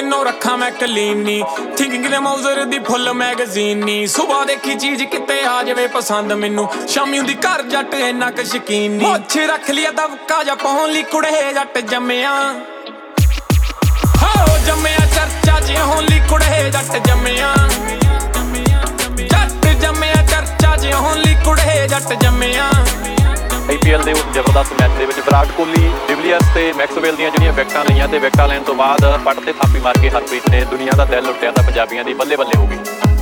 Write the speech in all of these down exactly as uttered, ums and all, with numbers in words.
ਦਿਨੋਂ ਰੱਖਾਂ ਮੈਂ ਕਲੀਨੀ ਥਿੰਕਿੰਗ ਦੇ ਮੌਜ਼ਰ ਦੀ ਫੁੱਲ ਮੈਗਜ਼ੀਨ ਨੀ ਸੁਬਾਹ ਦੇਖੀ ਚੀਜ਼ ਕਿਤੇ ਆ ਜਾਵੇ ਪਸੰਦ ਮੈਨੂੰ ਸ਼ਾਮੀ ਹੁੰਦੀ ਘਰ ਜੱਟ ਇੰਨਾ ਕੁ ਸ਼ਕੀਨ ਨੀ ਮੁੱਛ ਰੱਖ ਲਿਆ ਦਬਕਾ ਜਾ ਪਾਉਣ ਲਈ ਕੁੜੇ ਜੱਟ ਜੰਮਿਆ ਹੋ ਜੰਮਿਆ ਚਰਚਾ ਚ ਹੋਣ ਲਈ ਕੁੜੇ ਜੱਟ ਜੰਮਿਆ ਜੱਟ ਜੰਮਿਆ ਚਰਚਾ ਚ ਹੋਣ ਲਈ ਕੁੜੇ ਜੱਟ ਜੰਮਿਆ ਆਈ ਪੀ ਐਲ ਦੇ ਉਸ ਜ਼ਬਰਦਸਤ ਮੈਚ ਦੇ ਵਿੱਚ ਵਿਰਾਟ ਕੋਹਲੀ ਡਿਵਲੀਅਰਸ ਤੇ ਮੈਕਸਵੈਲ ਦੀਆਂ ਜਿਹੜੀਆਂ ਵਿਕਟਾਂ ਲਈਆਂ ਤੇ ਵਿਕਟਾਂ ਲੈਣ ਤੋਂ ਬਾਅਦ ਪੱਟ ਤੇ ਥਾਪੀ ਮਾਰ ਕੇ ਹਰਪ੍ਰੀਤ ਨੇ ਦੁਨੀਆ ਦਾ ਦਿਲ ਲੁੱਟਿਆ ਤਾਂ ਪੰਜਾਬੀਆਂ ਦੀ ਬੱਲੇ ਬੱਲੇ ਹੋ ਗਈ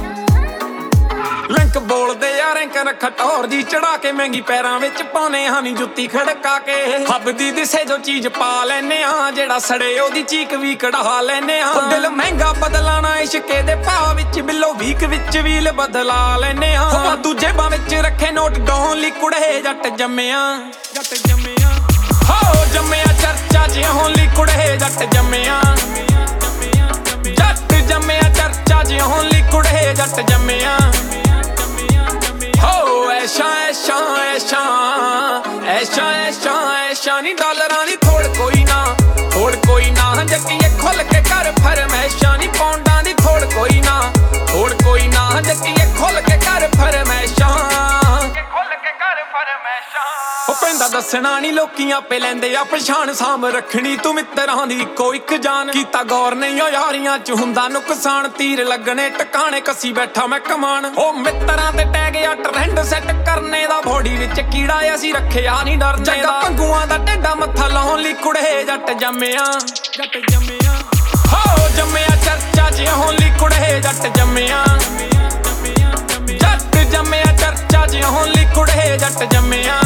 ਲਿੰਕ ਬੋਲਦੇ ਆ ਰੈਂਕ ਰੱਖਾ ਟੌਰ ਜੀ ਚੜਾ ਕੇ ਮਹਿੰਗੀ ਪੈਰਾਂ ਵਿੱਚ ਪਾਉਨੇ ਹਾਨੀ ਜੁੱਤੀ ਖੜਕਾ ਕੇ ਹੱਬ ਦੀ ਦਿਸੇ ਜੋ ਚੀਜ਼ ਪਾ ਲੈਨੇ ਆ ਜਿਹੜਾ ਸੜੇ ਉਹਦੀ ਚੀਕ ਵੀ ਕਢਾ ਲੈਨੇ ਆ ਦਿਲ ਮਹਿੰਗਾ ਬਦਲਾਣਾ ਇਸ਼ਕੇ ਦੇ ਭਾਅ ਵਿੱਚ ਬਿੱਲੋ ਵੀਕ ਵਿੱਚ ਵੀਲ ਬਦਲਾ ਲੈਨੇ ਆ ਵਾਧੂ ਜੇਬਾਂ ਵਿੱਚ ਰੱਖੇ ਨੋਟ ਡਾਉਣ ਲਈ ਕੁੜੇ ਜੱਟ ਜੰਮਿਆ ਜੱਟ ਜੰਮਿਆ ਹੋ ਜੰਮਿਆ ਚਰਚਾ ਚ ਹੋਣ ਲਈ ਕੁੜੇ ਜੱਟ ਜੰਮਿਆ ਜੱਟ ਜੰਮਿਆ ਚਰਚਾ ਚ ਹੋਣ ਲਈ ਕੁੜੇ ਜੱਟ ਜੰਮਿਆ ਹੋ ਐਸ਼ਾ ਐਸ਼ਾ ਐਸ਼ਾ ਐਸ਼ਾ ਐਸ਼ਾ ਐਸ਼ਾ ਨੀ ਡਾਲਰਾਂ ਦੀ ਥੋੜ ਕੋਈ ਨਾ ਥੋੜ ਕੋਈ ਨਾ ਜੱਟੀਏ ਖੁੱਲ ਕੇ ਕਰ ਫਰਮੈਸ਼ਾਂ ਨੀ ਪੌਂਡਾਂ ਦੀ ਥੋੜ ਕੋਈ ਨਾ ਥੋੜ ਕੋਈ ਨਾ ਜੱਟੀਏ ਖੁੱਲ ਕੇ ਕਰ ਫਰਮੈਸ਼ਾਂ ਖੁੱਲ ਕੇ ਕਰ ਫਰਮੈਸ਼ਾਂ ਉਹ ਪੈਂਦਾ ਦੱਸਣਾ ਨੀ ਲੋਕੀ ਆਪੇ ਲੈਂਦੇ ਆ ਪਛਾਣ ਸਾਂਭ ਰੱਖਣੀ ਤੂੰ ਮਿੱਤਰਾਂ ਦੀ ਇੱਕੋ ਇੱਕ ਜਾਨ ਕੀਤਾ ਗੌਰ ਨਹੀਂ ਓ ਯਾਰੀਆਂ ਚ ਹੁੰਦਾ ਨੁਕਸਾਨ ਤੀਰ ਲੱਗਣੇ ਟਿਕਾਣੇ ਕੱਸੀ ਬੈਠਾ ਮੈਂ ਕਮਾਨ ਉਹ ਮਿੱਤਰਾਂ ਤੇ ਟੈਗ ਆ ਟ੍ਰੈਂਡ ਸੈੱਟ ਕਰਨੇ ਦਾ ਬੋਡੀ ਵਿੱਚ ਕੀੜਾ ਅਸੀਂ ਰੱਖਿਆ ਨਹੀਂ ਡਰਨੇ ਦਾ ਪੰਗੂਆਂ ਦਾ ਟੇਡਾ ਮੱਥਾ ਲਾਉਣ ਲਈ ਕੁੜੇ ਜੱਟ ਜੰਮਿਆ ਜੱਟ ਜੰਮਿਆ ਹੋ ਜੰਮਿਆ ਚਰਚਾ ਚ ਹੋਣ ਲਈ ਕੁੜੇ ਜੱਟ ਜੰਮਿਆ ਜੱਟ ਜੰਮਿਆ ਚਰਚਾ ਚ ਹੋਣ ਲਈ ਕੁੜੇ ਜੱਟ ਜੰਮਿਆ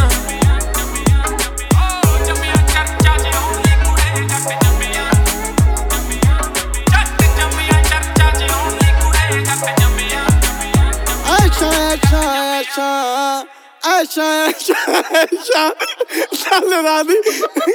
Aisha, Aisha, Aisha, Aisha, Aisha, Aisha,